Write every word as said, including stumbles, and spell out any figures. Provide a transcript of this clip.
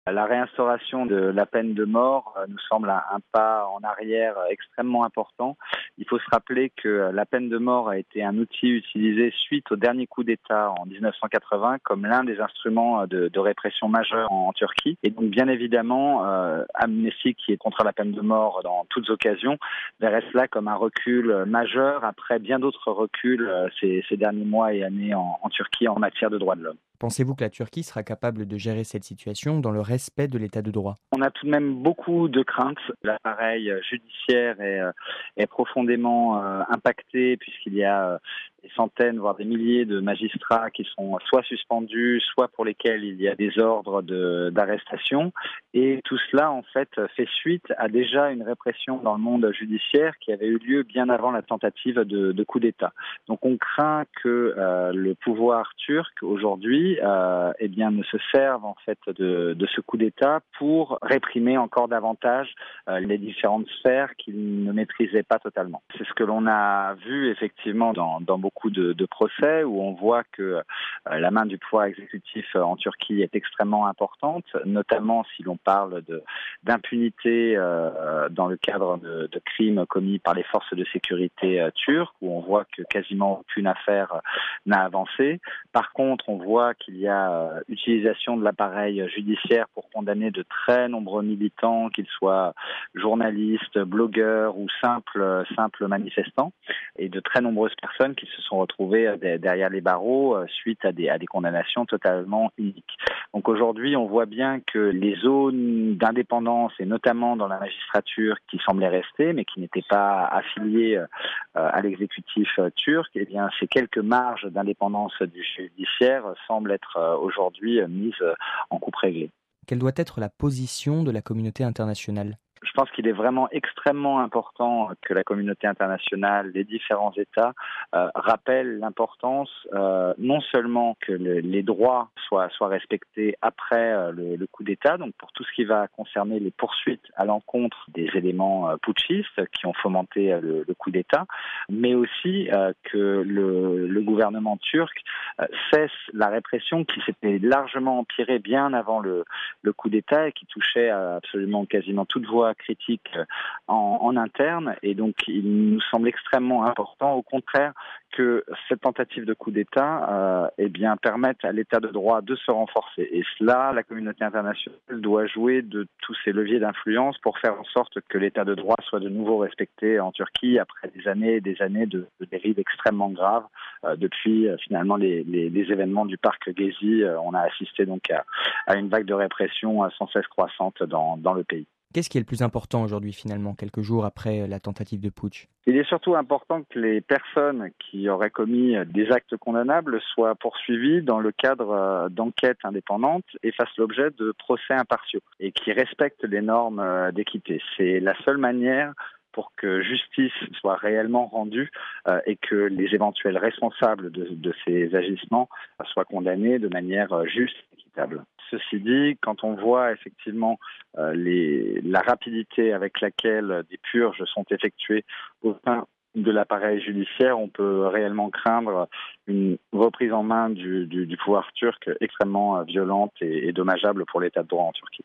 La réinstauration de la peine de mort nous semble un, un pas en arrière extrêmement important. Il faut se rappeler que la peine de mort a été un outil utilisé suite au dernier coup d'État en dix-neuf cent quatre-vingts comme l'un des instruments de, de répression majeure en, en Turquie. Et donc bien évidemment, euh, Amnesty, qui est contre la peine de mort dans toutes occasions, verrait cela comme un recul majeur après bien d'autres reculs ces, ces derniers mois et années en, en Turquie en matière de droits de l'homme. Pensez-vous que la Turquie sera capable de gérer cette situation dans le respect de l'état de droit ? On a tout de même beaucoup de craintes. L'appareil judiciaire est, est profondément euh, impacté puisqu'il y a euh, des centaines, voire des milliers de magistrats qui sont soit suspendus, soit pour lesquels il y a des ordres de, d'arrestation. Et tout cela, en fait, fait suite à déjà une répression dans le monde judiciaire qui avait eu lieu bien avant la tentative de, de coup d'État. Donc on craint que euh, le pouvoir turc, aujourd'hui, euh, eh bien, ne se serve en fait de, de ce coup d'État pour réprimer encore davantage euh, les différentes sphères qu'il ne maîtrisait pas totalement. C'est ce que l'on a vu effectivement dans, dans beaucoup de, de procès où on voit que euh, la main du pouvoir exécutif en Turquie est extrêmement importante, notamment si l'on parle de, d'impunité euh, dans le cadre de, de crimes commis par les forces de sécurité euh, turques, où on voit que quasiment aucune affaire euh, n'a avancé. Par contre, on voit qu'il y a euh, utilisation de l'appareil judiciaire pour condamner de très nombreux militants, qu'ils soient journalistes, blogueurs ou simples, simples manifestants, et de très nombreuses personnes qui se sont retrouvées derrière les barreaux suite à des, à des condamnations totalement uniques. Donc aujourd'hui, on voit bien que les zones d'indépendance, et notamment dans la magistrature qui semblaient rester, mais qui n'étaient pas affiliées à l'exécutif turc, eh bien, ces quelques marges d'indépendance du judiciaire semblent être aujourd'hui mises en coupe réglée. Quelle doit être la position de la communauté internationale ? Je pense qu'il est vraiment extrêmement important que la communauté internationale, les différents États, euh, rappellent l'importance euh, non seulement que le, les droits soient, soient respectés après euh, le, le coup d'État, donc pour tout ce qui va concerner les poursuites à l'encontre des éléments euh, putschistes qui ont fomenté euh, le, le coup d'État, mais aussi euh, que le, le gouvernement turc euh, cesse la répression qui s'était largement empirée bien avant le, le coup d'État et qui touchait à absolument quasiment toute voie critique en, en interne, et donc il nous semble extrêmement important, au contraire, que cette tentative de coup d'État euh, eh bien, permette à l'État de droit de se renforcer. Et cela, la communauté internationale doit jouer de tous ces leviers d'influence pour faire en sorte que l'État de droit soit de nouveau respecté en Turquie après des années et des années de, de dérives extrêmement graves. Euh, depuis euh, finalement les, les, les événements du parc Gezi, euh, on a assisté donc à, à une vague de répression euh, sans cesse croissante dans, dans le pays. Qu'est-ce qui est le plus important aujourd'hui finalement, quelques jours après la tentative de putsch ? Il est surtout important que les personnes qui auraient commis des actes condamnables soient poursuivies dans le cadre d'enquêtes indépendantes et fassent l'objet de procès impartiaux et qui respectent les normes d'équité. C'est la seule manière pour que justice soit réellement rendue euh, et que les éventuels responsables de, de ces agissements soient condamnés de manière juste et équitable. Ceci dit, quand on voit effectivement euh, les, la rapidité avec laquelle des purges sont effectuées au sein de l'appareil judiciaire, on peut réellement craindre une reprise en main du, du, du pouvoir turc extrêmement violente et, et dommageable pour l'état de droit en Turquie.